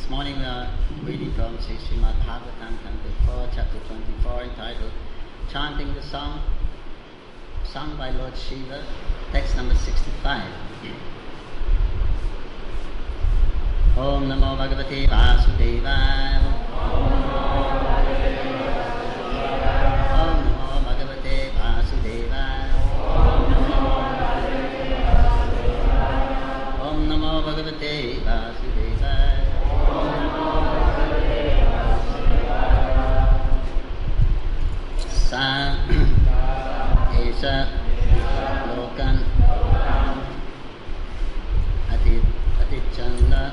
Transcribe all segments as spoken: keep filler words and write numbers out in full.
morning we are reading from Srimad Bhagavatam, Canto four, chapter twenty-four, entitled Chanting the Song, sung by Lord Shiva, text number sixty-five. Om Namo Bhagavate Vasudevaya. Om Namo Bhagavate Vasudevaya. Om Namo Bhagavate Vasudevaya. Sa Esa Lokan Atit Atichanda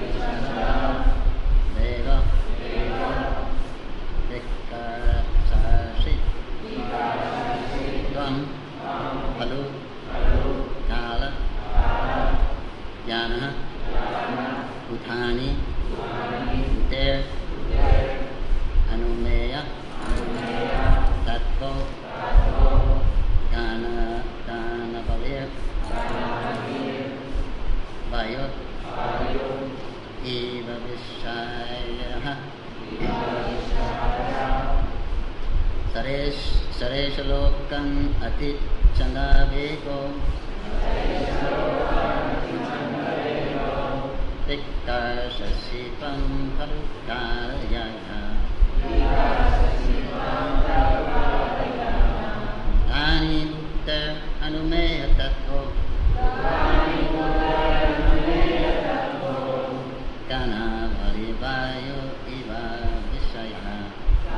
Deva Vikara Sashi Dvam Palu Kala Yana Uthani Uter Anumeya Tattva Gana Gana Balir Vayot Eva Vishaya Saresh Saresh Lokan Atit Chanda Vego Vikar Sasipam Parukarayaya Ani Buddha Anumeya Tattva Kana Varivayo Iva Vishaya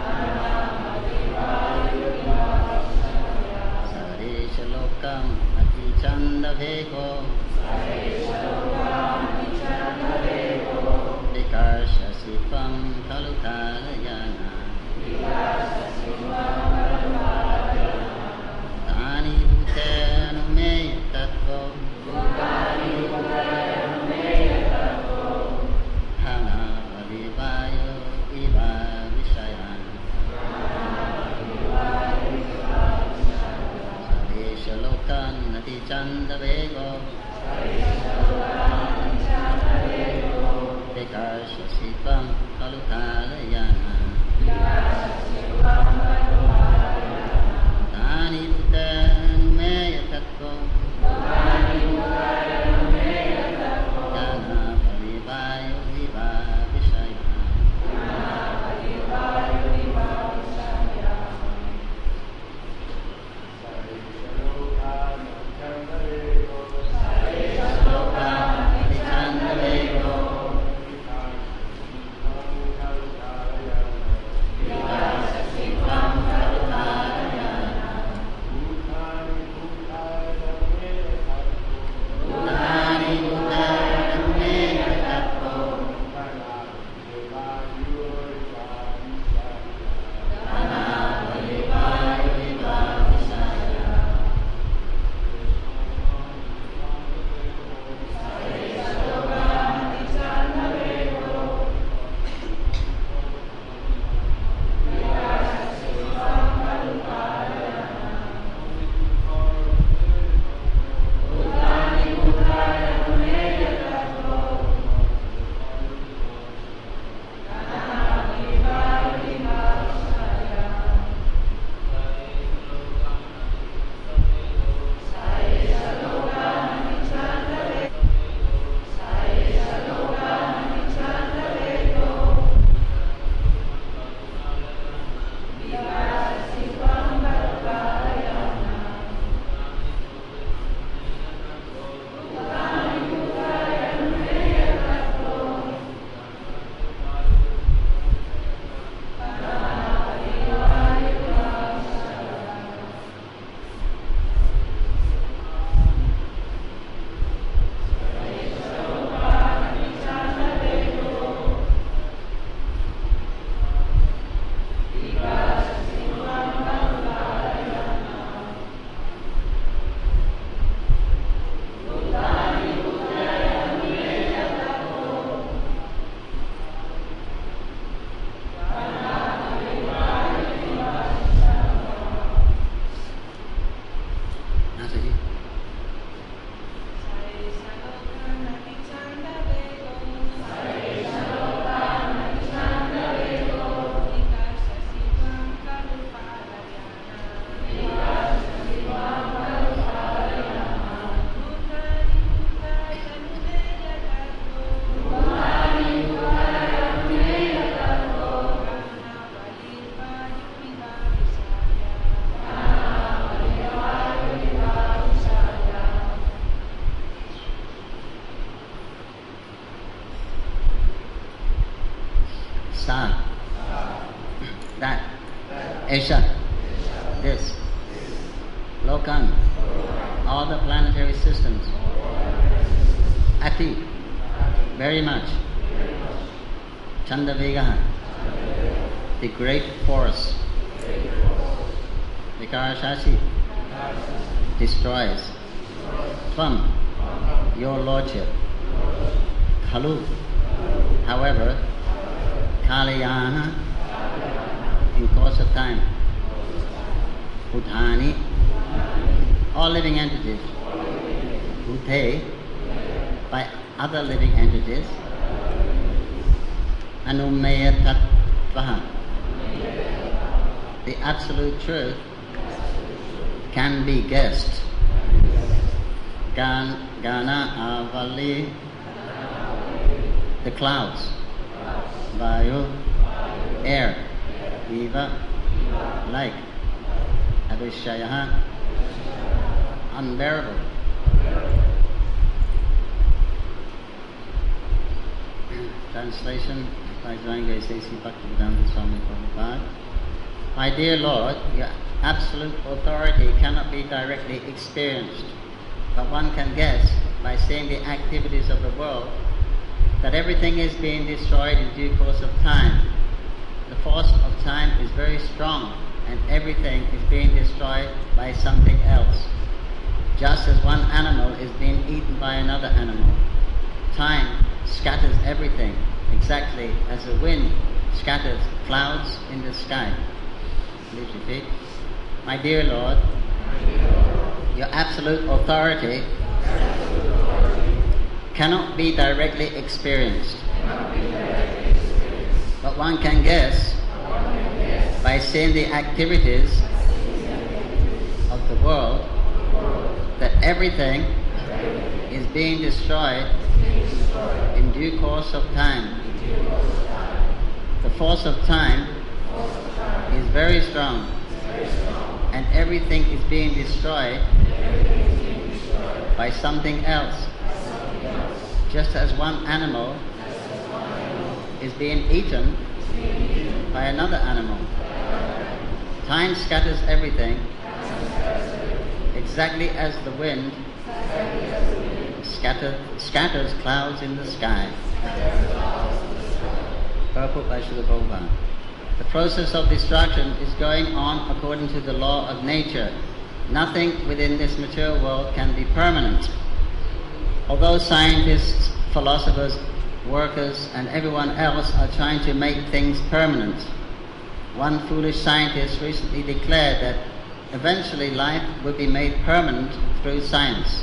Saresha Lokam Ati Chanda Vego Vikarsha Sipam Kalukarayana Ani Bhuta Anumeya Tattva Sa. That. Esha. This. Lokan. All the planetary systems. Ati. Very much. Chandavegaha. The great force. Vikarashashi. Destroys. Tvam. Your lordship. Khalu. However, Kalayana. In course of time. Bhutani. All living entities. Bhute. By other living entities. Anumeya Tattvaha. The absolute truth can be guessed. Gan, Gana Avali. The clouds. Vayu. Air. Eva. Like. Abhishayaha. Unbearable. Translation by Jwanga Sesi Bhaktivedanta Swami Prabhupada. My dear Lord, your absolute authority cannot be directly experienced, but one can guess by seeing the activities of the world that everything is being destroyed in due course of time. The force of time is very strong, and everything is being destroyed by something else. Just as one animal is being eaten by another animal, time scatters everything, exactly as the wind scatters clouds in the sky. Please repeat. My dear Lord, your absolute authority cannot be directly experienced, but one can guess by seeing the activities of the world that everything is being destroyed in due course of time. The force of time is very strong, and everything is being destroyed by something else. Just as one animal is being eaten by another animal. Time scatters everything exactly as the wind scatter, scatters clouds in the sky. Purport by Srila Prabhupada. The process of destruction is going on according to the law of nature. Nothing within this material world can be permanent. Although scientists, philosophers, workers, and everyone else are trying to make things permanent, one foolish scientist recently declared that eventually life will be made permanent through science.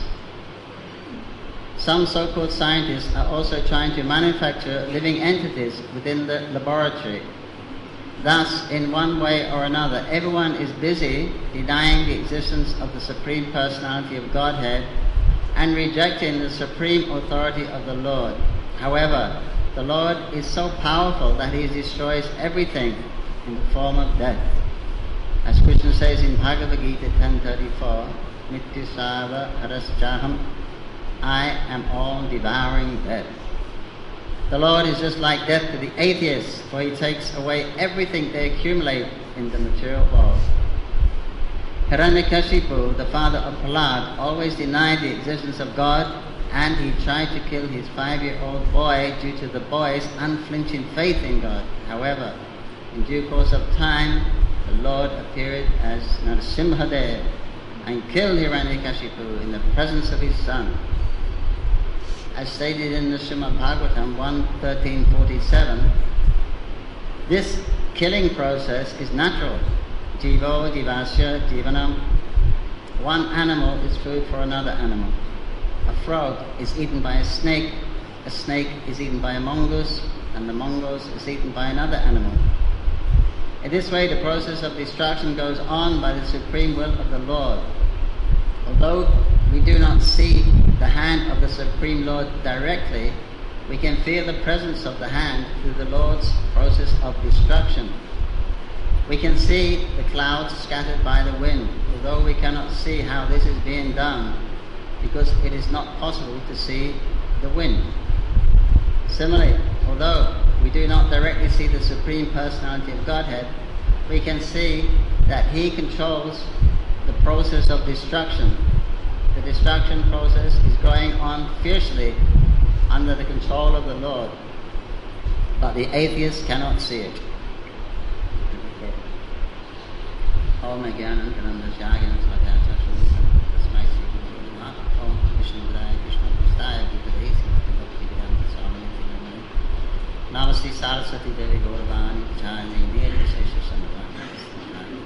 Some so-called scientists are also trying to manufacture living entities within the laboratory. Thus, in one way or another, everyone is busy denying the existence of the Supreme Personality of Godhead and rejecting the supreme authority of the Lord. However, the Lord is so powerful that He destroys everything in the form of death. As Krishna says in Bhagavad Gita ten thirty-four, Mityasava haraschaham, I am all devouring death. The Lord is just like death to the atheists, for He takes away everything they accumulate in the material world. Hiranyakashipu, the father of Prahlad, always denied the existence of God, and he tried to kill his five-year-old boy due to the boy's unflinching faith in God. However, in due course of time, the Lord appeared as Narasimhadev and killed Hiranyakashipu in the presence of his son. As stated in the Srimad Bhagavatam one thirteen forty-seven, this killing process is natural. Jivo jivasya jivanam. One animal is food for another animal. A frog is eaten by a snake, a snake is eaten by a mongoose, and the mongoose is eaten by another animal. In this way, the process of destruction goes on by the supreme will of the Lord. Although we do not see the hand of the Supreme Lord directly, we can feel the presence of the hand through the Lord's process of destruction. We can see the clouds scattered by the wind, although we cannot see how this is being done, because it is not possible to see the wind. Similarly, although we do not directly see the Supreme Personality of Godhead, we can see that He controls the process of destruction. The destruction process is going on fiercely under the control of the Lord, but the atheist cannot see it. Om Jnanam Jnanam Om Krishna Guraya Krishna Prasthaya Bhutale Srimati Swami Namaste Saraswati Devi Gauravani Chani Nir Vishesha Samadhana.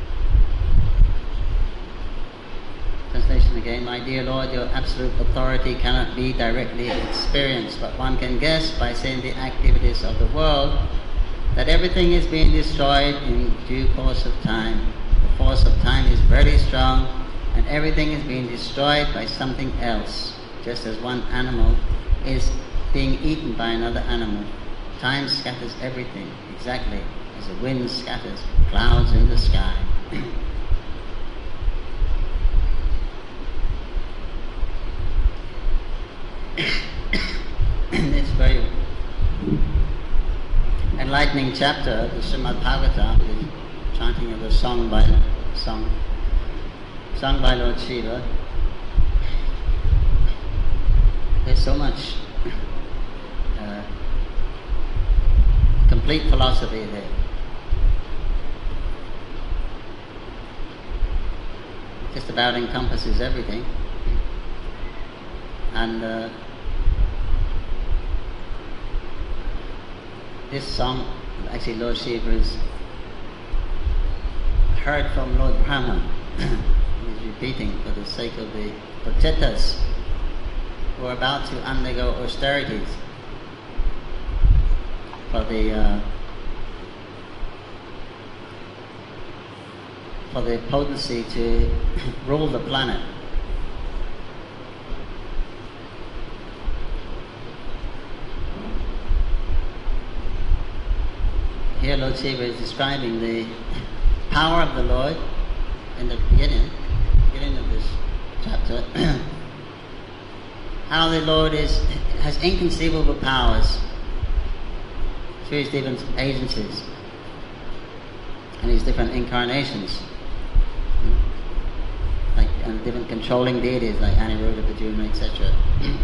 Translation again. My dear Lord, your absolute authority cannot be directly experienced, but one can guess by seeing the activities of the world that everything is being destroyed in due course of time. The force of time is very strong, and everything is being destroyed by something else, just as one animal is being eaten by another animal. Time scatters everything, exactly as the wind scatters clouds in the sky. In this very enlightening chapter, the Srimad Bhagavatam, the chanting of the song by song, sung by Lord Shiva, there's so much uh, complete philosophy there. It just about encompasses everything. And uh, this song, actually Lord Shiva is heard from Lord Brahma. He's repeating for the sake of the Prachetas who are about to undergo austerities for the uh, for the potency to rule the planet. Here Lord Shiva is describing the power of the Lord in the beginning, beginning of this chapter. How the Lord is has inconceivable powers through his different agencies and his different incarnations, like and different controlling deities like Aniruddha, Pradyumna, et cetera.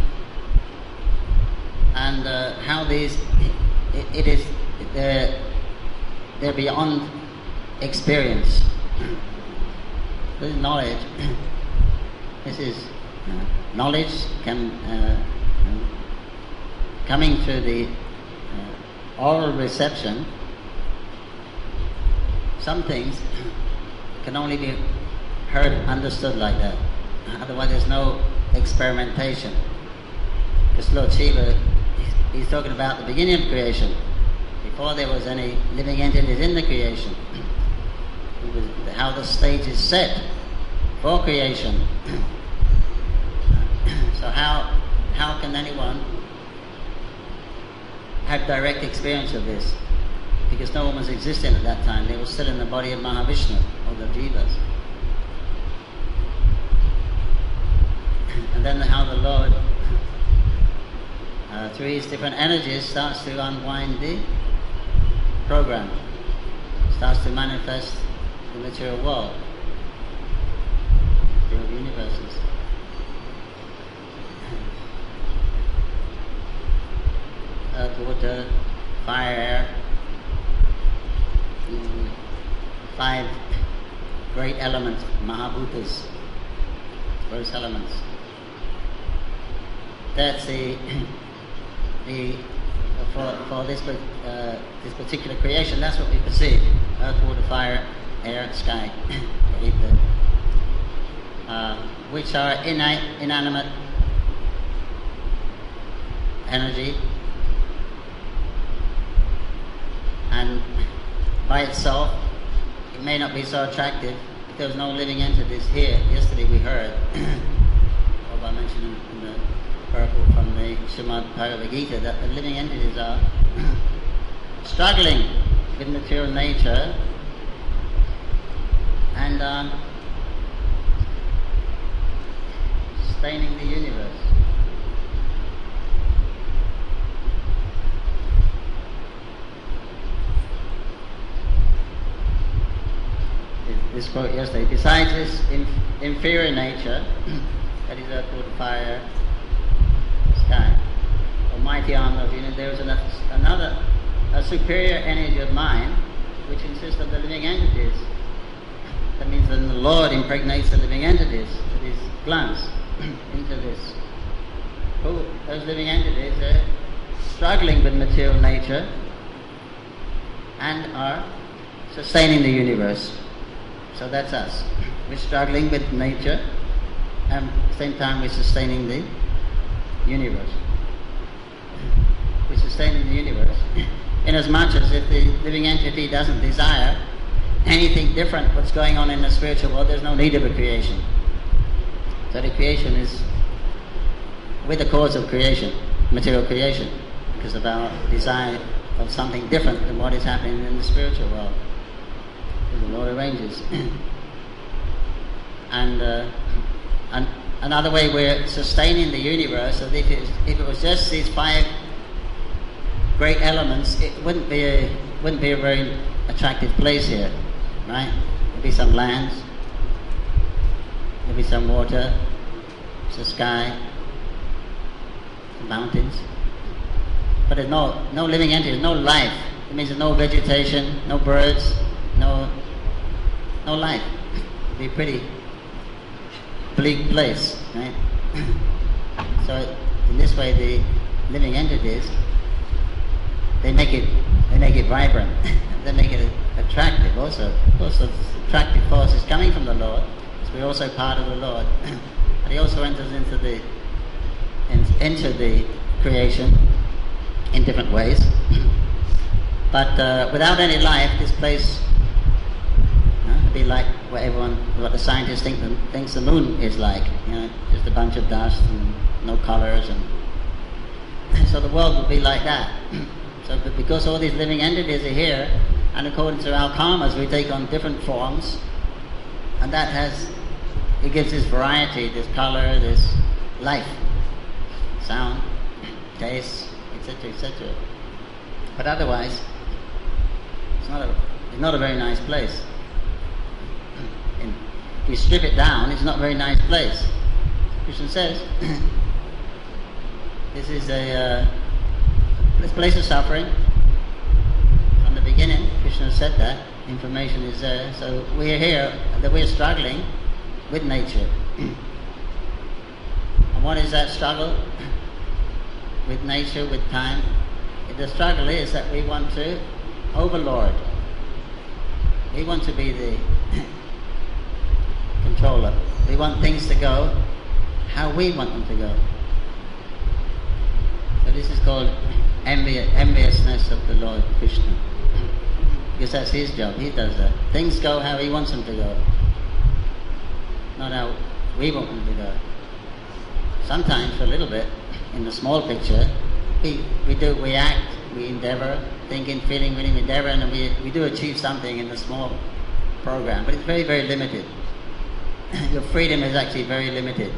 And uh, how these it, it is they're, they're beyond experience. This is knowledge. This is uh, knowledge can uh, coming through the uh, oral reception. Some things can only be heard, understood like that. Otherwise, there's no experimentation. Because Lord Shiva, he's, he's talking about the beginning of creation, before there was any living entities in the creation. It was how the stage is set for creation. So how how can anyone have direct experience of this? Because no one was existing at that time. They were still in the body of Mahavishnu, or the Jivas. And then how the Lord, uh, through his different energies, starts to unwind the program, starts to manifest the material world through the universes. Earth, water, fire, air, five great elements, Mahabhutas, first elements. That's the the for for this uh, this particular creation. That's what we perceive: earth, water, fire, air, sky, ether, uh, which are innate, inanimate energy, and by itself, it may not be so attractive if there was no living entities here. Yesterday we heard, or I mentioned in, in the purport from the Srimad Bhagavad Gita, that the living entities are struggling with material nature and um, staining the universe. this quote yesterday. Besides this inf- inferior nature, that is earth, water, fire, sky, almighty arm of unity, there is an, another, a superior energy of mind which consists of the living entities. That means that the Lord impregnates the living entities with his glance into this. Who, those living entities are struggling with material nature and are sustaining the universe. So that's us. We're struggling with nature and at the same time we're sustaining the universe. We're sustaining the universe. Inasmuch as if the living entity doesn't desire anything different what's going on in the spiritual world, there's no need of a creation. So the creation is with the cause of creation, material creation, because of our desire of something different than what is happening in the spiritual world. The Lord arranges. and, uh, and another way we're sustaining the universe, that if it, was, if it was just these five great elements, it wouldn't be a, wouldn't be a very attractive place here, right? There'd be some lands, there'd be some water, some sky, some mountains. But there's no, no living entity, no life. It means there's no vegetation, no birds, no, no life. It'd be a pretty bleak place, right? So in this way, the living entities, they make it, they make it vibrant. They make it attractive. Also, also, this attractive force is coming from the Lord. So we're also part of the Lord, and He also enters into the in, into the creation in different ways. But uh, without any life, this place uh, would be like what everyone, what the scientists think the, thinks the moon is like. You know, just a bunch of dust and no colors, and so the world would be like that. So, but because all these living entities are here, and according to our karmas, we take on different forms, and that has, it gives this variety, this color, this life, sound, taste, et cetera, et cetera. But otherwise, it's not a, it's not a very nice place. And if you strip it down, it's not a very nice place. Krishna says, this is a uh, this place of suffering. From the beginning, Krishna said that information is there. So we're here, that we're struggling with nature. And what is that struggle? With nature, with time? The struggle is that we want to overlord. We want to be the controller. We want things to go how we want them to go. So this is called envy, enviousness of the Lord Krishna. Because that's his job, he does that. Things go how he wants them to go, not how we want them to go. Sometimes, for a little bit, in the small picture, we, we do, we act, we endeavor, thinking, feeling, willing, endeavor, and we, we do achieve something in the small program, but it's very, very limited. Your freedom is actually very limited.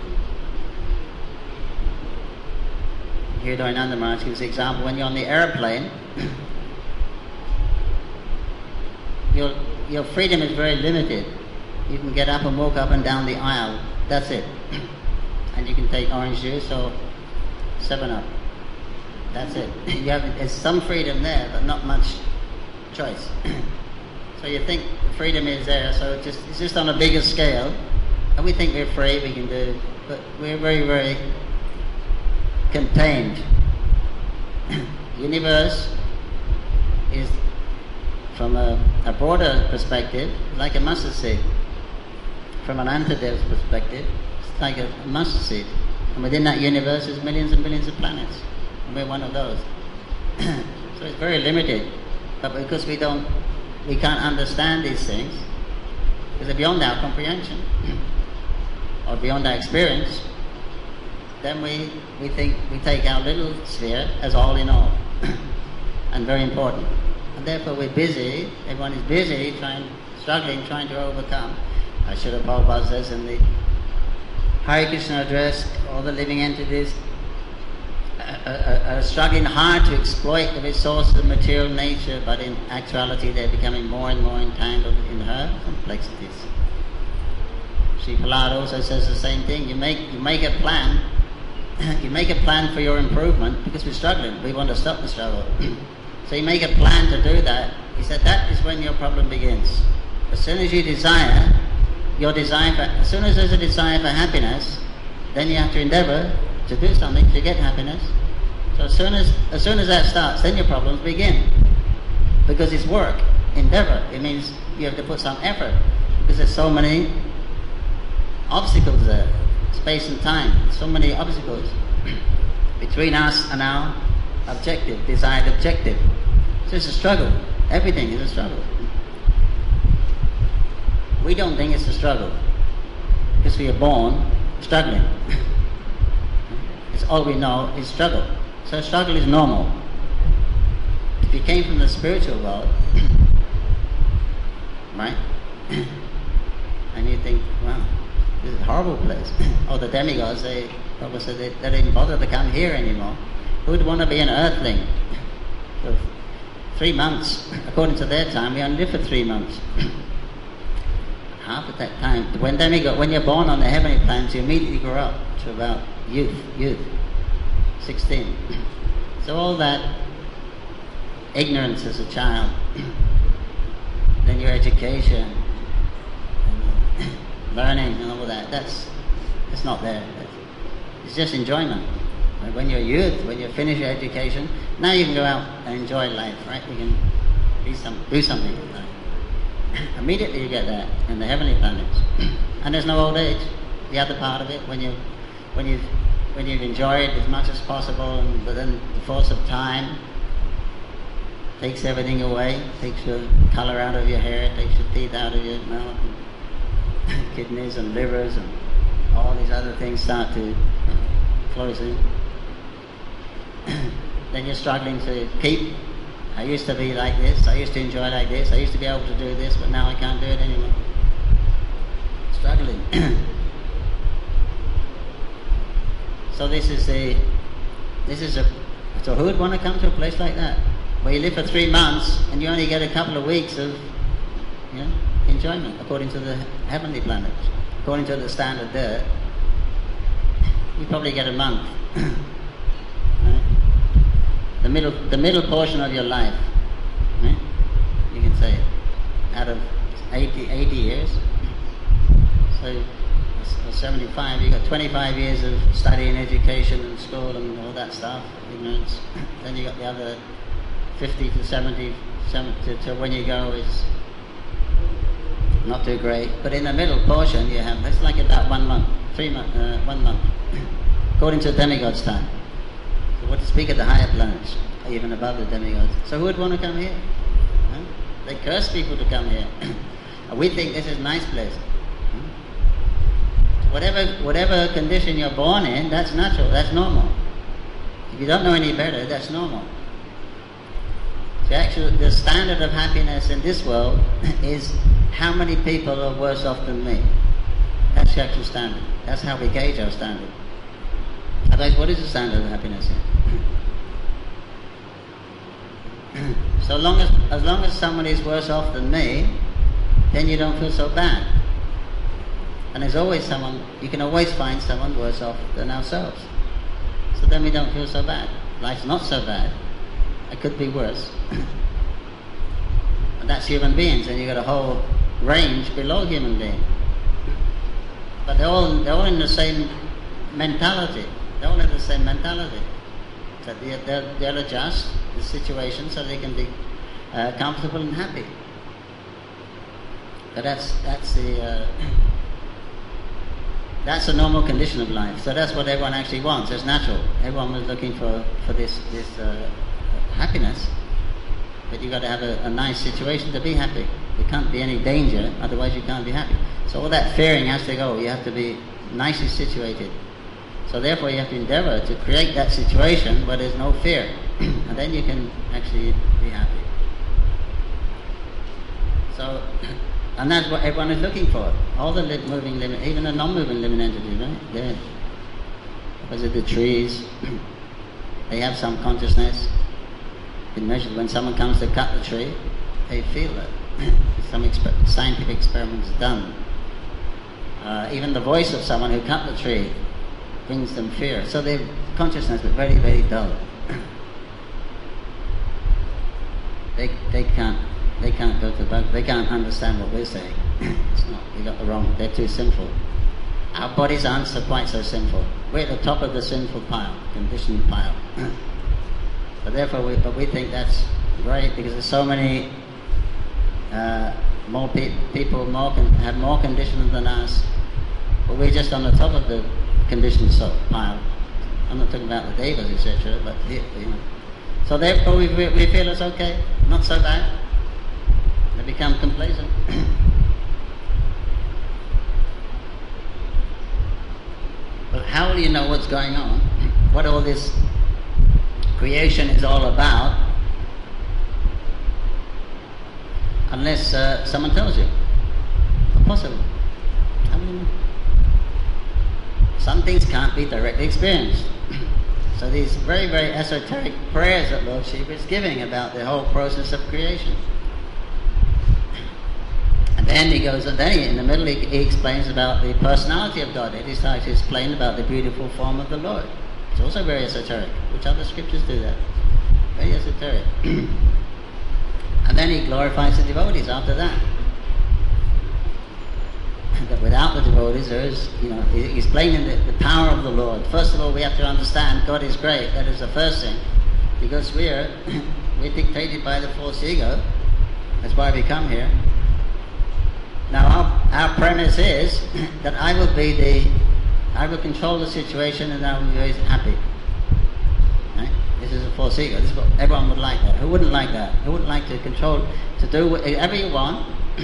Here, Dwayananda Maharaj gives the example, when you're on the airplane, your, your freedom is very limited. You can get up and walk up and down the aisle, that's it. And you can take orange juice or seven up. That's it. You have, there's some freedom there, but not much choice. So you think freedom is there, so it's just, it's just on a bigger scale. And we think we're free, we can do, but we're very, very contained. The universe is, from a, a broader perspective, like a mustard seed. From an Antadev's perspective, it's like a mustard seed. And within that universe is millions and millions of planets. And we're one of those. So it's very limited. But because we don't, we can't understand these things, because they're beyond our comprehension, or beyond our experience, then we, we think we take our little sphere as all in all, and very important. And therefore we're busy, everyone is busy, trying, struggling, trying to overcome. Srila Prabhupada says in the Hare Krishna address, all the living entities are, are struggling hard to exploit the resources of material nature, but in actuality they're becoming more and more entangled in her complexities. Sri Prahlad also says the same thing. You make you make a plan. You make a plan for your improvement because we're struggling. We want to stop the struggle. So you make a plan to do that. He said that is when your problem begins. As soon as you desire, your desire for, as soon as there's a desire for happiness, then you have to endeavor to do something to get happiness. So as soon as as soon as that starts, then your problems begin. Because it's work, endeavor. It means you have to put some effort because there's so many obstacles there, space and time, so many obstacles between us and our objective, desired objective. So it's a struggle. Everything is a struggle. We don't think it's a struggle because we are born struggling. It's all we know is struggle. So struggle is normal. If you came from the spiritual world, right? And you think, wow, this is a horrible place. Oh, the demigods, they probably said they, they didn't bother to come here anymore. Who would want to be an earthling for three months? According to their time, we only live for three months. Half of that time. When demigod, when you're born on the heavenly planets, you immediately grow up to about youth, youth, sixteen. So all that ignorance as a child, then your education, and learning and all that, that's it's not there. It's just enjoyment. When you're youth, when you finish your education, now you can go out and enjoy life, right? You can do, some, do something in life. Immediately you get that in the heavenly planets. And there's no old age. The other part of it, when you when you when you've enjoyed as much as possible, and, but then the force of time takes everything away, takes your colour out of your hair, takes your teeth out of your mouth, and kidneys and livers and all these other things start to flourish in. Then you're struggling to keep. I used to be like this, I used to enjoy like this, I used to be able to do this, but now I can't do it anymore. Struggling. So this is a, this is a, so who would want to come to a place like that? Where you live for three months and you only get a couple of weeks of, you know, enjoyment according to the heavenly planets. According to the standard there, you probably get a month. Right? The middle, the middle portion of your life, right? You can say, out of eighty, eighty years, so seventy-five, you got twenty-five years of studying, education and school and all that stuff, ignorance. Then you got the other fifty to seventy, seventy to when you go is not too great. But in the middle portion you have, it's like about one month, three months, uh, one month, according to demigod's time. So what to speak of the higher planets, even above the demigods. So who would want to come here? Huh? They curse people to come here. We think this is a nice place. Huh? Whatever, whatever condition you're born in, that's natural, that's normal. If you don't know any better, that's normal. So actually, the standard of happiness in this world is how many people are worse off than me. That's the actual standard. That's how we gauge our standard. Otherwise, what is the standard of happiness here? So long as, as long as somebody is worse off than me, then you don't feel so bad. And there's always someone, you can always find someone worse off than ourselves. So then we don't feel so bad. Life's not so bad. It could be worse. And that's human beings, and you've got a whole range below human being. But they're all, they're all in the same mentality. They all have the same mentality. That they, they'll, they'll adjust the situation so they can be uh, comfortable and happy. But that's that's the uh, that's a normal condition of life. So that's what everyone actually wants. It's natural. Everyone was looking for for this this uh, happiness. But you've got to have a, a nice situation to be happy. There can't be any danger, otherwise you can't be happy. So all that fearing has to go. You have to be nicely situated. So therefore you have to endeavor to create that situation where there's no fear. And then you can actually be happy. So, and that's what everyone is looking for. All the li- moving living, even the non-moving living entities, right? There. Was it the trees? they have some consciousness. Been measured. When someone comes to cut the tree, they feel it. Some exper- scientific experiments done. Uh, even the voice of someone who cut the tree brings them fear. So their consciousness is very, very dull. they they can't they can't go to the they can't understand what we're saying. It's not. They got the wrong. They're too sinful. Our bodies aren't so quite so sinful. We're at the top of the sinful pile, conditioned pile. But therefore, we but we think that's great because there's so many uh, more pe- people more con- have more conditioned than us. But we're just on the top of the conditioned so- pile. I'm not talking about the devas, et cetera. But you know. So therefore, we we feel it's okay, not so bad. They become complacent. But how will you know what's going on? What all this creation is all about, unless uh, someone tells you? Impossible. How will you know? Some things can't be directly experienced. So these very, very esoteric prayers that Lord Shiva is giving about the whole process of creation. And then he goes, and then he, in the middle he, he explains about the personality of God. He starts to explain about the beautiful form of the Lord. It's also very esoteric. Which other scriptures do that? Very esoteric. And then he glorifies the devotees after that. That without the devotees there is, you know, he's explaining the, the power of the Lord. First of all, we have to understand God is great. That is the first thing. Because we're, we're dictated by the false ego. That's why we come here. Now our, our premise is that I will be the, I will control the situation and I will be very happy. Right? This is a false ego. This is what everyone would like that. Who wouldn't like that? Who wouldn't like to control, to do whatever you want,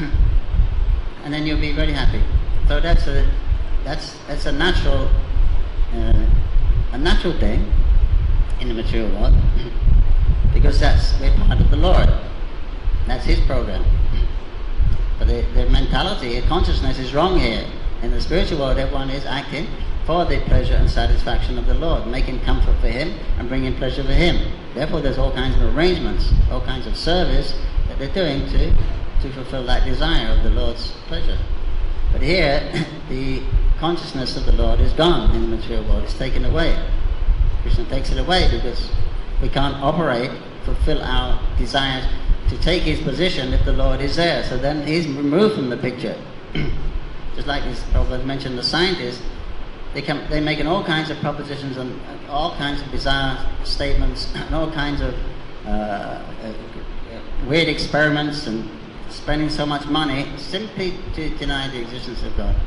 and then you'll be very happy. So that's a, that's that's a natural, uh, a natural thing in the material world, because that's we're part of the Lord. That's His program. But the, the mentality, the consciousness is wrong here. In the spiritual world, everyone is acting for the pleasure and satisfaction of the Lord, making comfort for Him and bringing pleasure for Him. Therefore, there's all kinds of arrangements, all kinds of service that they're doing to, to fulfill that desire of the Lord's pleasure. But here, the consciousness of the Lord is gone in the material world. It's taken away. Krishna takes it away because we can't operate, fulfill our desires to take His position if the Lord is there. So then He's removed from the picture. Just like this Prabhupada mentioned, the scientists, they come, they're making all kinds of propositions and all kinds of bizarre statements and all kinds of uh, uh, weird experiments and spending so much money simply to deny the existence of God.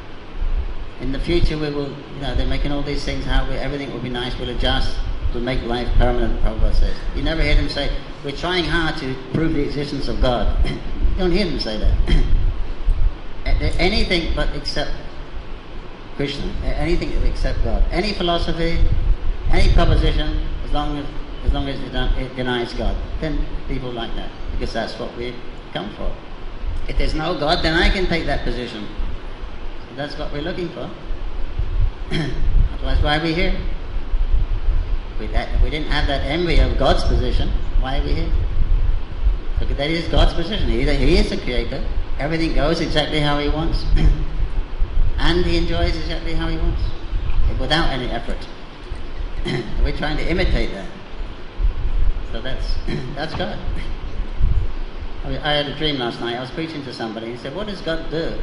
In the future we will, you know, they're making all these things, how we, everything will be nice, we'll adjust, we'll make life permanent, Prabhupada says. You never hear them say, we're trying hard to prove the existence of God. You don't hear them say that. Anything but except Krishna, anything except God. Any philosophy, any proposition, as long as as long as it denies God, then people like that, because that's what we come for. If there's no God, then I can take that position. So that's what we're looking for. Otherwise, why are we here? If we, if we didn't have that envy of God's position, why are we here? Because that is God's position. He, he is the creator. Everything goes exactly how He wants. And He enjoys exactly how He wants, without any effort. We're trying to imitate that. So that's that's God. I, mean, I had a dream last night. I was preaching to somebody. He said, "What does God do?"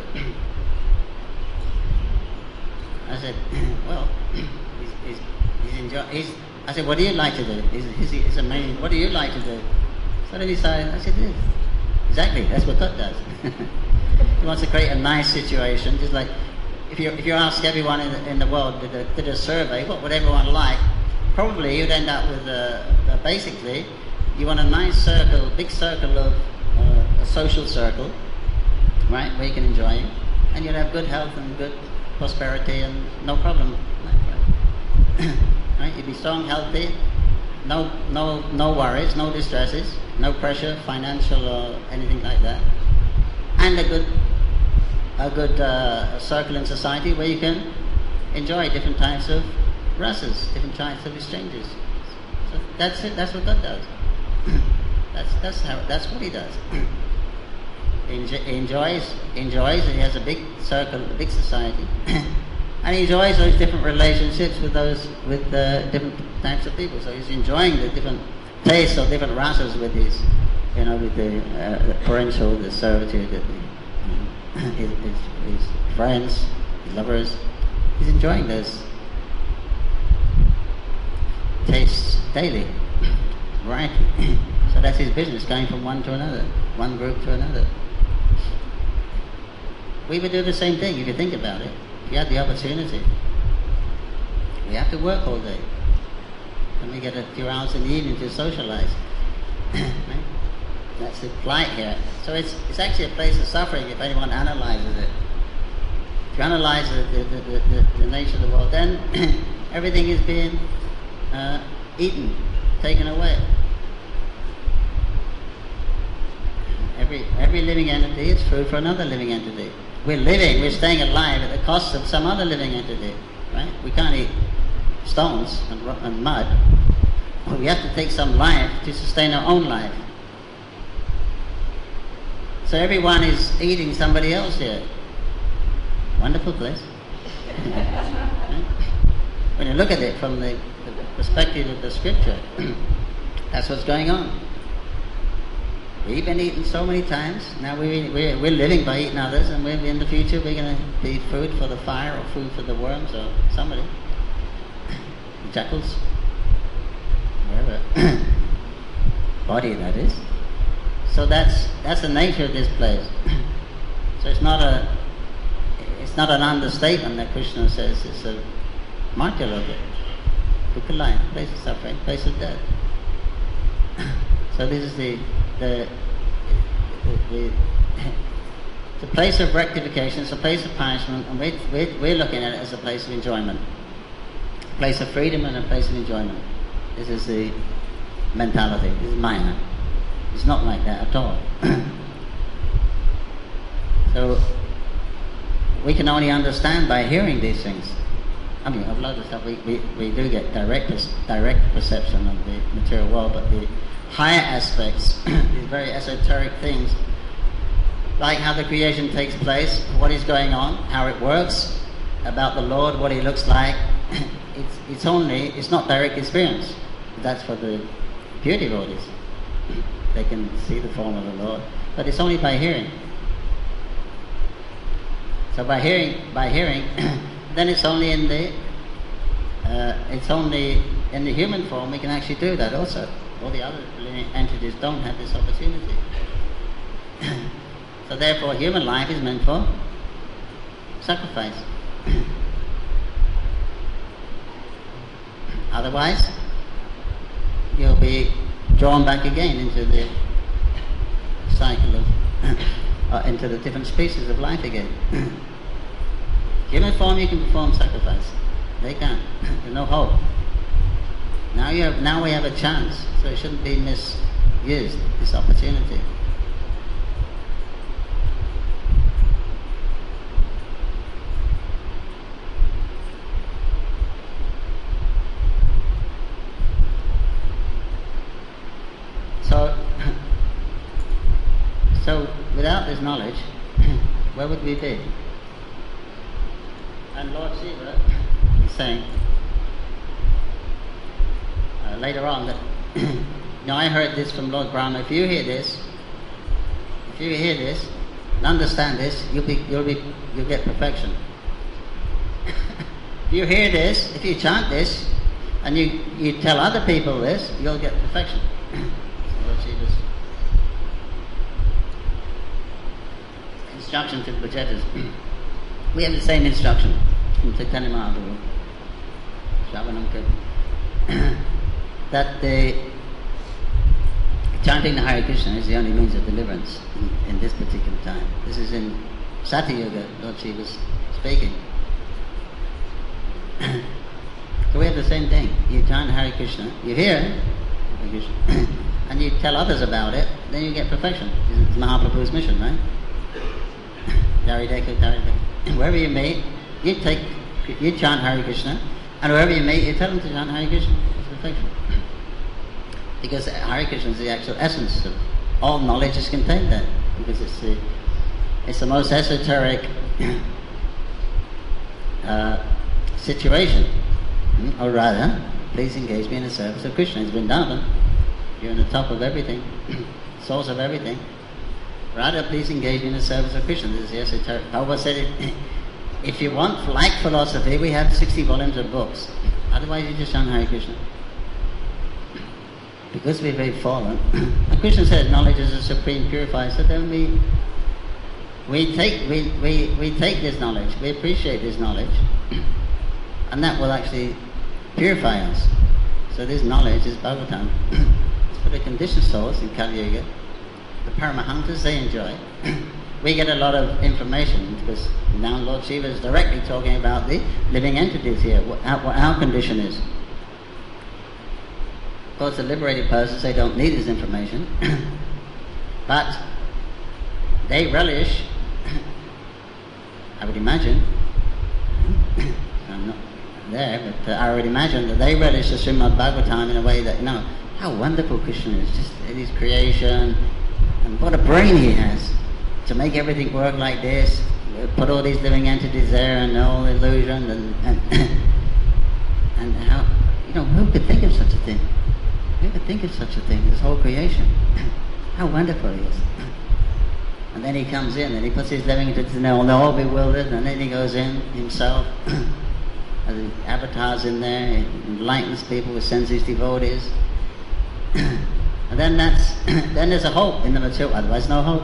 I said, "Well, he's he's, he's, enjoy- he's I said, "What do you like to do?" He's, he's, he's amazing. What do you like to do? So then he said, I said, "This." Exactly, that's what God does. He wants to create a nice situation, just like if you if you ask everyone in the, in the world, did a, did a survey, what would everyone like? Probably you'd end up with a, a, basically, you want a nice circle, big circle of uh, a social circle, right, where you can enjoy it, and you'd have good health and good prosperity and no problem, right? Right? You'd be strong, healthy, no no no worries, no distresses, no pressure, financial or anything like that, and a good a good uh, circle in society where you can enjoy different types of rasas, different types of exchanges. That's it. That's what God does. that's that's how. That's what He does. He enjo- he enjoys enjoys. And he has a big circle, a big society, and he enjoys those different relationships with those with uh, different types of people. So he's enjoying the different tastes of different races with his, you know, with the, uh, the parental, the servitude, the, you know, his, his, his friends, his lovers. He's enjoying those tastes daily, variety. So that's his business, going from one to another, one group to another. We would do the same thing if you think about it. If you had the opportunity, we have to work all day, and we get a few hours in the evening to socialize. Right? That's the plight here. So it's it's actually a place of suffering if anyone analyzes it. If you analyze the, the, the, the, the nature of the world, then everything is being uh, eaten, taken away. Every every living entity is food for another living entity. We're living, we're staying alive at the cost of some other living entity, right? We can't eat stones and, and mud. We have to take some life to sustain our own life. So everyone is eating somebody else here. Wonderful place. Right? When you look at it from the, the perspective of the scripture, that's what's going on. We've been eaten so many times. Now we, we're, we're living by eating others, and we're, in the future we're going to be food for the fire or food for the worms or somebody. Jackals. Whatever. Body, that is. So that's that's the nature of this place. So it's not a it's not an understatement that Krishna says it's a Martyaloka, Dukkhalaya, place of suffering, place of death. So this is the the the, the, the place of rectification, it's a place of punishment, and we're, we're, we're looking at it as a place of enjoyment. A place of freedom and a place of enjoyment. This is the mentality, this is Maya. It's not like that at all. So we can only understand by hearing these things. I mean, a lot of stuff we, we, we do get direct direct perception of the material world, but the higher aspects, these very esoteric things, like how the creation takes place, what is going on, how it works, about the Lord, what He looks like, it's it's only it's not direct experience. That's for the pure devotees. They can see the form of the Lord, but it's only by hearing. So by hearing, by hearing, then it's only in the uh, it's only in the human form we can actually do that. Also, all the other living entities don't have this opportunity. So therefore, human life is meant for sacrifice. Otherwise, you'll be drawn back again into the cycle of, uh, into the different species of life again. Human form, you can perform sacrifice. They can't. There's no hope. Now you have, now we have a chance, so it shouldn't be misused, this opportunity. So, so without this knowledge, where would we be? And Lord Shiva is saying uh, later on that, now I heard this from Lord Brahma. If you hear this, if you hear this and understand this, you'll be, you'll be, you'll get perfection. If you hear this, if you chant this, and you, you tell other people this, you'll get perfection. Instruction to the Bhajatas. We have the same instruction from Chaitanya Mahaprabhu, Shravanam Kirtan, that the chanting the Hare Krishna is the only means of deliverance in, in this particular time. This is in Satyuga, Lord Shiva was speaking. So we have the same thing. You chant Hare Krishna, you hear Hare Krishna, and you tell others about it, then you get perfection. It's Mahaprabhu's mission, right? Darideka, Darideka. Wherever you meet, you take, you chant Hare Krishna, and wherever you meet, you tell them to chant Hare Krishna. It's perfection. Because Hare Krishna is the actual essence of all knowledge is contained there. Because it's the, it's the most esoteric uh, situation. Or rather, please engage me in the service of Krishna. It's Vrindavan. You're on the top of everything, source of everything. Rather, please engage me in the service of Krishna. This is the esoteric. Prabhupada said it. If you want, like philosophy, we have sixty volumes of books. Otherwise, you just chant Hare Krishna. Because we're very fallen. And Krishna said knowledge is a supreme purifier. So then we we take we, we, we take this knowledge, we appreciate this knowledge, and that will actually purify us. So this knowledge is Bhagavatam. It's for the conditioned souls in Kali Yuga. The Paramahantas, they enjoy. We get a lot of information because now Lord Shiva is directly talking about the living entities here, what our, what our condition is. Of course, the liberated persons, they don't need this information, but they relish, I would imagine, I'm not there, but uh, I would imagine that they relish the Srimad Bhagavatam in a way that, you know, how wonderful Krishna is, just in his creation, and what a brain he has to make everything work like this, put all these living entities there and all illusion, and, and, and how, you know, who could think of such a thing? Who could think of such a thing, this whole creation? How wonderful he is. And then he comes in and he puts his living entities in there, and they're all bewildered, and then he goes in himself, and the avatars in there, he enlightens people, sends his devotees. And then that's, then there's a hope in the material, otherwise no hope.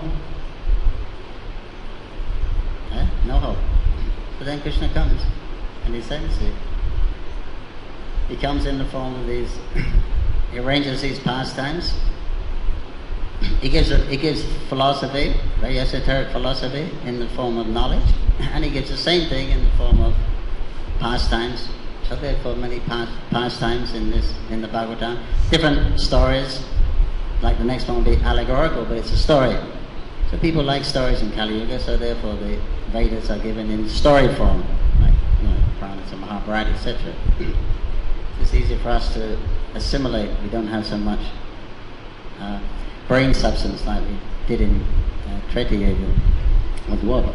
Eh? No hope. So then Krishna comes, and he sends it. He comes in the form of these, he arranges these pastimes. He gives a, he gives philosophy, very esoteric philosophy, in the form of knowledge, and he gives the same thing in the form of pastimes. So therefore, many past, pastimes in this in the Bhagavatam, different stories. Like the next one will be allegorical, but it's a story. So people like stories in Kali Yuga, so therefore the Vedas are given in story form, like, you know, Puranas and Mahabharata, et cetera. It's easier for us to assimilate. We don't have so much uh, brain substance like we did in uh, Treta Yuga with water.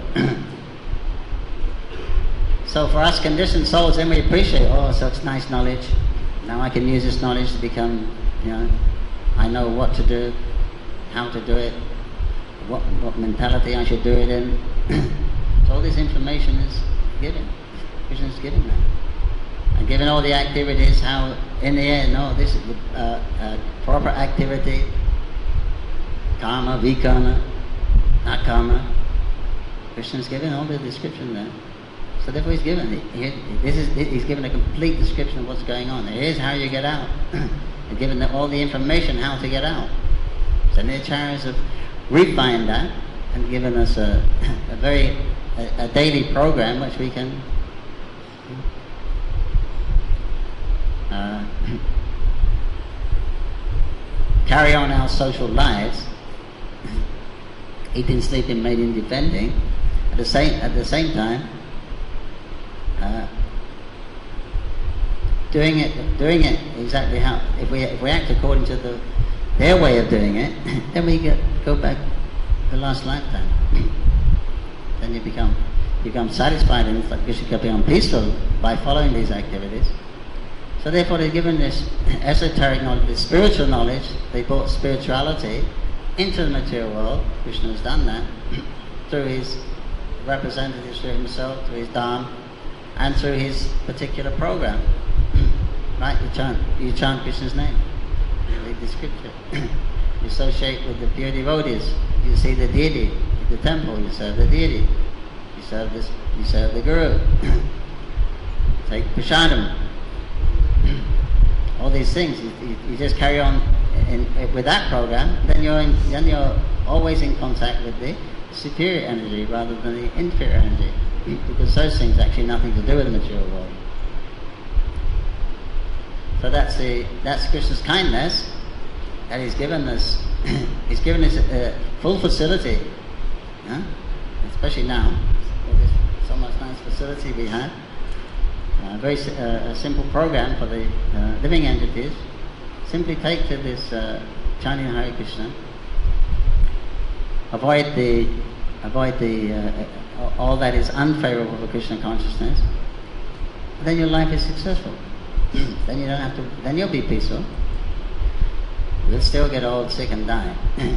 So for us conditioned souls, then we appreciate, oh, such nice knowledge. Now I can use this knowledge to become, you know, I know what to do, how to do it, what, what mentality I should do it in. So all this information is given. Krishna is giving that. And given all the activities, how in the end, no, this is the uh, uh, proper activity, karma, vikarma, not karma. Krishna is given all the description there. So therefore he's given, he, this is, he's given a complete description of what's going on. Here's how you get out. He's given the, all the information how to get out. So the acharyas have refined that and given us a, a very, a, a daily program which we can uh, carry on our social lives, eating, sleeping, mating, defending, at the same, at the same time, Uh, doing it, doing it exactly how. If we if we act according to the their way of doing it, then we get go back to the last lifetime. Then you become become satisfied and you become peaceful by following these activities. So therefore, they're given this esoteric knowledge, this spiritual knowledge. They brought spirituality into the material world. Krishna has done that through his representatives, through himself, through his Dham, and through his particular program. Right? You chant, you chant Krishna's name. You read the scripture. You associate with the pure devotees. You see the deity at the temple. You serve the deity. You serve this. You serve the Guru. Take prasadam. All these things. You, you, you just carry on in, in, with that program. Then you're in, then you're always in contact with the superior energy rather than the inferior energy. Because those things have actually nothing to do with the material world. So that's the that's Krishna's kindness that he's given us. He's given us a full facility, yeah? Especially now. With this so much nice facility we have. A very uh, a simple program for the uh, living entities. simply take to this uh, chanting Hare Krishna. Avoid the, avoid the, uh, all that is unfavorable for Krishna consciousness. Then your life is successful. Then you don't have to. Then you'll be peaceful. You'll still get old, sick, and die.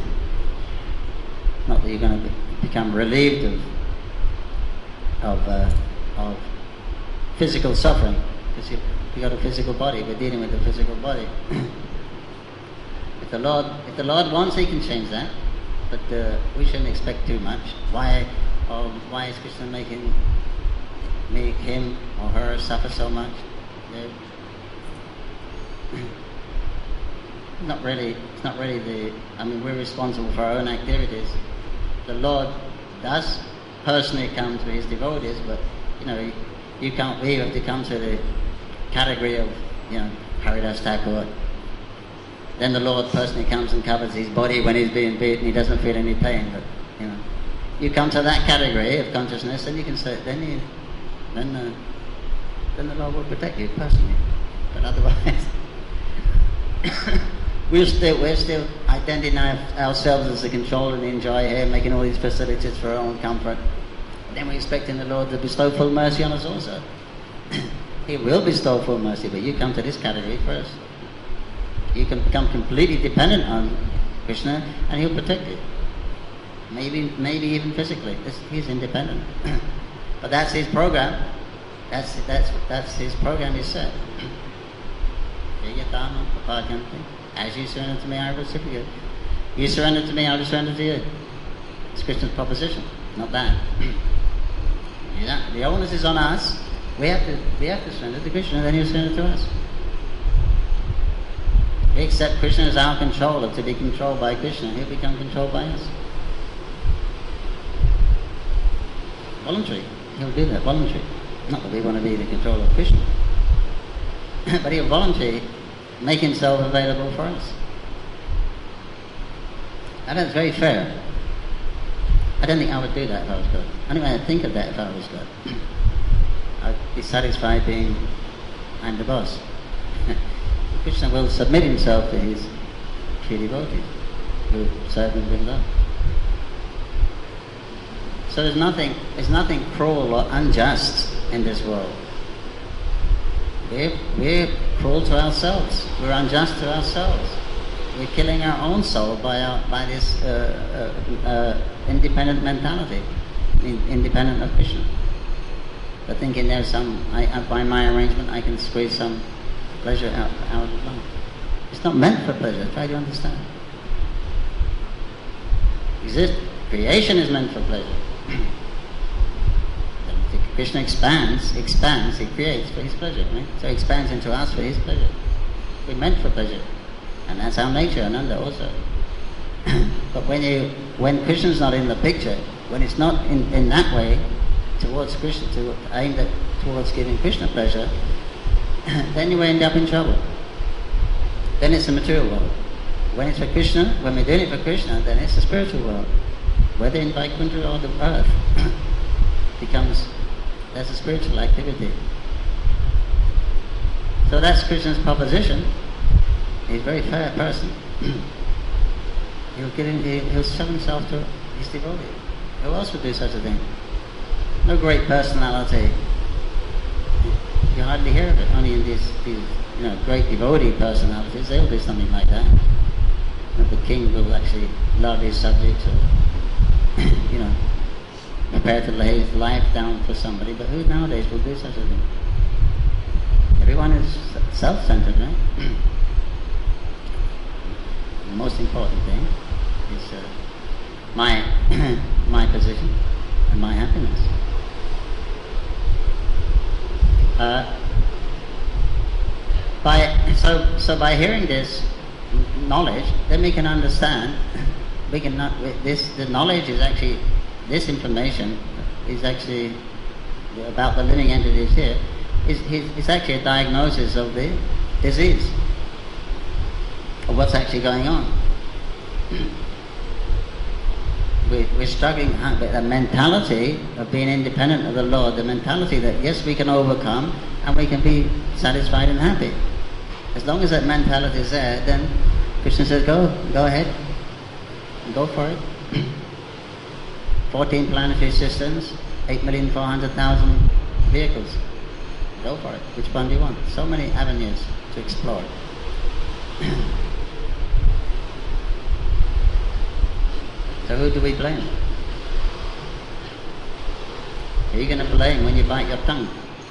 Not that you're going to be, become relieved of of uh, of physical suffering, because you you got a physical body. We're dealing with a physical body. If the Lord, if the Lord wants, He can change that. But uh, we shouldn't expect too much. Why? Or why is Krishna making me, him or her suffer so much? Yeah. Not really. It's not really the. I mean, we're responsible for our own activities. The Lord does personally come to His devotees, but you know, you can't. We have to come to the category of, you know, Haridas Thakur. Then the Lord personally comes and covers his body when he's being beaten. He doesn't feel any pain, but you know, you come to that category of consciousness, then you can say, then you, then, uh, then the Lord will protect you personally. But otherwise, we're still we're still identifying ourselves as the control and the enjoy here, making all these facilities for our own comfort. Then we're expecting the Lord to bestow full mercy on us also. He will bestow full mercy, but you come to this category first. You can become completely dependent on Krishna, and He'll protect you. Maybe, maybe even physically. He's independent, but that's His program. That's that's that's His program. Is set. As you surrender to me, I will reciprocate. You surrender to me, I will surrender to you. It's Krishna's proposition. Not bad. Yeah, the onus is on us. We have to we have to surrender to Krishna, then He'll surrender to us. We accept Krishna as our controller, to be controlled by Krishna. He'll become controlled by us. Voluntary. He'll do that, voluntary. Not that we want to be the controller of Krishna. But He'll voluntarily make Himself available for us. And that's very fair. I don't think I would do that if I was God. I don't think I'd think of that if I was God. I'd be satisfied being, I'm the boss. Krishna will submit Himself to His true devotees who serve Him with love. So there's nothing, there's nothing cruel or unjust in this world. We're, we're cruel to ourselves. We're unjust to ourselves. We're killing our own soul by our, by this uh, uh, uh, independent mentality, in, independent of Krishna. But thinking there's some, I, by my arrangement, I can squeeze some pleasure out, out of life. It's not meant for pleasure. Try to understand. Exist. Creation is meant for pleasure. Krishna expands, expands, He creates for His pleasure, right? So He expands into us for His pleasure. We're meant for pleasure. And that's our nature, Ananda also. But when you, when Krishna's not in the picture, when it's not in, in that way, towards Krishna, to, aimed at, towards giving Krishna pleasure, then you end up in trouble. Then it's the material world. When it's for Krishna, when we're doing it for Krishna, then it's the spiritual world. Whether in Vaikuntha or the earth, becomes, that's a spiritual activity. So that's Krishna's proposition. He's a very fair person. He'll get in, he'll show himself to his devotee. Who else would do such a thing? No great personality. You hardly hear of it. Only in these, these you know, great devotee personalities, they'll do something like that. And the king will actually love his subjects, or, you know, prepare to lay his life down for somebody. But who nowadays will do such a thing? Everyone is self-centered, right? The most important thing is uh, my my position and my happiness. Uh, by so so by hearing this knowledge, then we can understand. We can not this the knowledge is actually this information is actually about the living entities here. Is is actually a diagnosis of the disease, of what's actually going on. We, we're struggling with the mentality of being independent of the Lord, the mentality that yes, we can overcome and we can be satisfied and happy. As long as that mentality is there, then Krishna says, go, go ahead, go for it. fourteen planetary systems, eight million four hundred thousand vehicles. Go for it. Which one do you want? So many avenues to explore. So who do we blame? Who are you going to blame when you bite your tongue?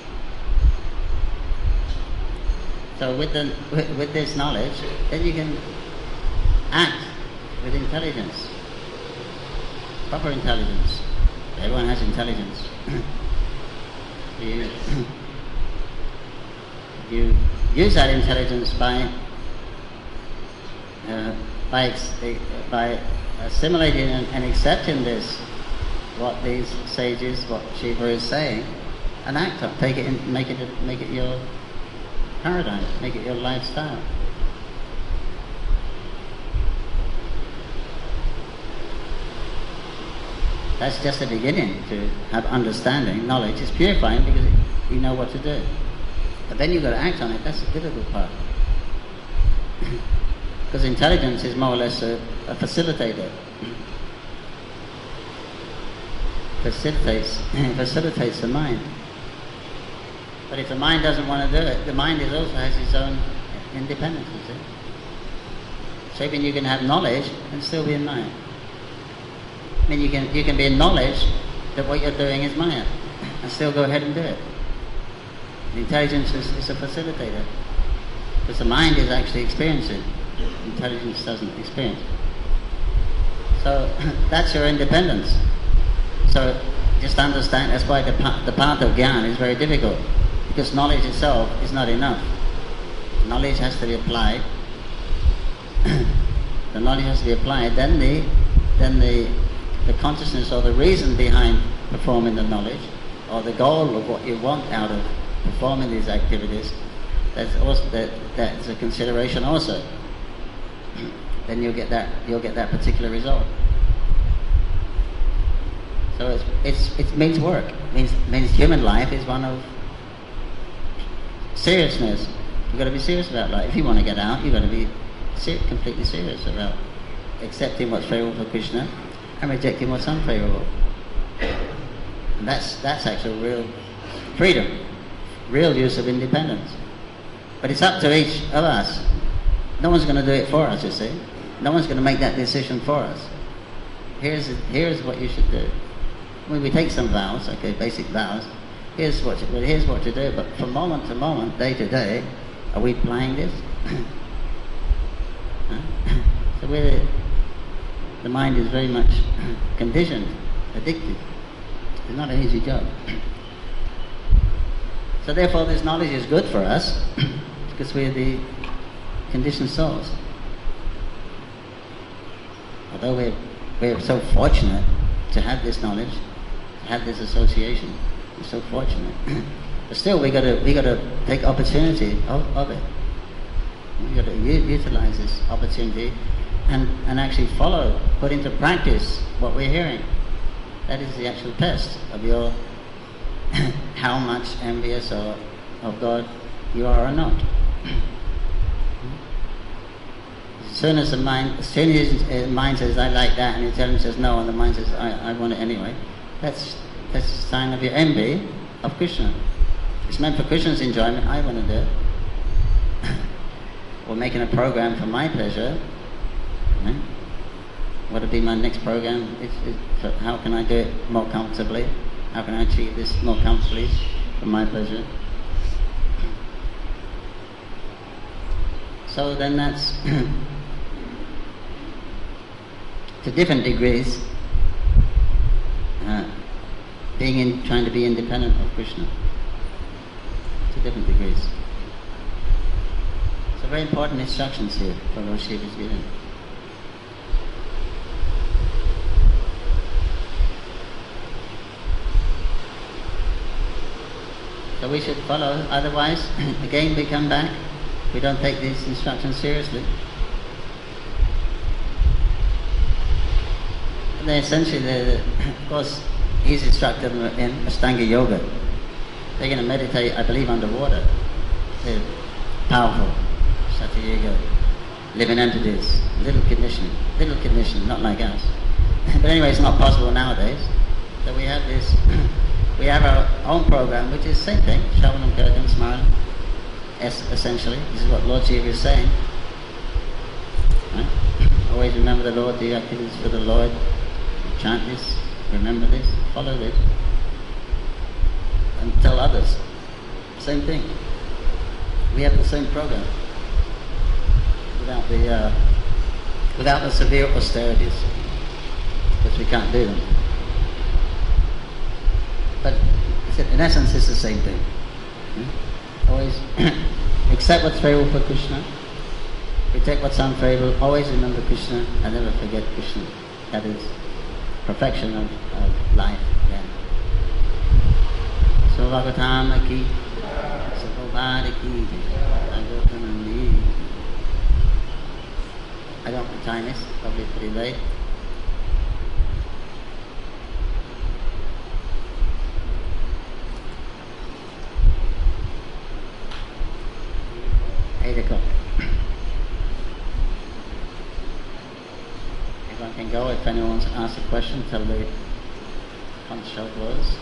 So with, the, with, with this knowledge, then you can act with intelligence, proper intelligence. Everyone has intelligence. you, you use that intelligence by uh, by by assimilating and, and accepting this, what these sages, what Shiva is saying, and act on, take it in, make it make it your paradigm, make it your lifestyle. That's just the beginning. To have understanding, knowledge is purifying because you know what to do. But then you've got to act on it. That's the difficult part. Because intelligence is more or less a, a facilitator. Facilitates, facilitates the mind. But if the mind doesn't want to do it, the mind is also has its own independence, you see. So even you can have knowledge and still be in Maya. I mean, you can you can be in knowledge that what you're doing is Maya and still go ahead and do it. The intelligence is, is a facilitator. Because the mind is actually experiencing. Intelligence doesn't experience. So that's your independence. So just understand, that's why the, the path of Gyan is very difficult. Because knowledge itself is not enough. Knowledge has to be applied. The knowledge has to be applied, then the then the the consciousness or the reason behind performing the knowledge, or the goal of what you want out of performing these activities, that's also that that's a consideration also. Then you'll get that you'll get that particular result. So it's it's it means work. It means means human life is one of seriousness. You've got to be serious about life. If you want to get out, you've got to be ser- completely serious about accepting what's favourable for Krishna and rejecting what's unfavourable. And that's that's actual real freedom, real use of independence. But it's up to each of us. No one's going to do it for us, you see. No one's going to make that decision for us. Here's here's what you should do. When we take some vows, okay, basic vows. Here's what you, well, here's what to do. But from moment to moment, day to day, are we applying this? So we're, the mind is very much conditioned, addicted. It's not an easy job. So therefore, this knowledge is good for us because we're the conditioned souls. Although we're we're so fortunate to have this knowledge, to have this association, we're so fortunate. But still, we got to we got to take opportunity of, of it. We got to u- utilize this opportunity, and and actually follow, put into practice what we're hearing. That is the actual test of your how much envious or of God you are or not. As soon as the mind, as soon as the mind says I like that, and the intelligence says no, and the mind says I, I want it anyway, that's that's a sign of your envy of Krishna. It's meant for Krishna's enjoyment. I want to do it. Or making a program for my pleasure. Right? What would be my next program? It's, it's, so how can I do it more comfortably? How can I achieve this more comfortably for my pleasure? So then that's to different degrees uh, being in, trying to be independent of Krishna. To different degrees. So very important instructions here for Lord Shiva is given. So we should follow, otherwise, again we come back, we don't take these instructions seriously. And they essentially, they're, of course, he's instructed them in Ashtanga Yoga. They're going to meditate, I believe, underwater. They're powerful. Satyuga, living entities, little condition, little condition, not like us. But anyway, it's not possible nowadays. So we have this, we have our own program, which is the same thing, Shravanam Kirtan Smaran, essentially. This is what Lord Shiva is saying. Right? Always remember the Lord, do activities for the Lord, chant this, remember this, follow this, and tell others. Same thing. We have the same program, without the uh, without the severe austerities, because we can't do them. But in essence, it's the same thing. Hmm? Always accept what's favorable for Krishna. Reject what's unfavorable. Always remember Krishna and never forget Krishna. That is perfection of, of life. Then. So Bhagavatam ki, so Prabhupada ki, Bhagavatam. I don't have time. It's probably pretty late. Eight o'clock. Everyone can go. If anyone wants to ask a question, tell the punch show close.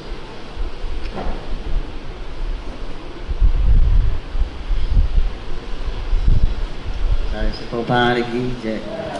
Sorry, Prabhupada ki jai.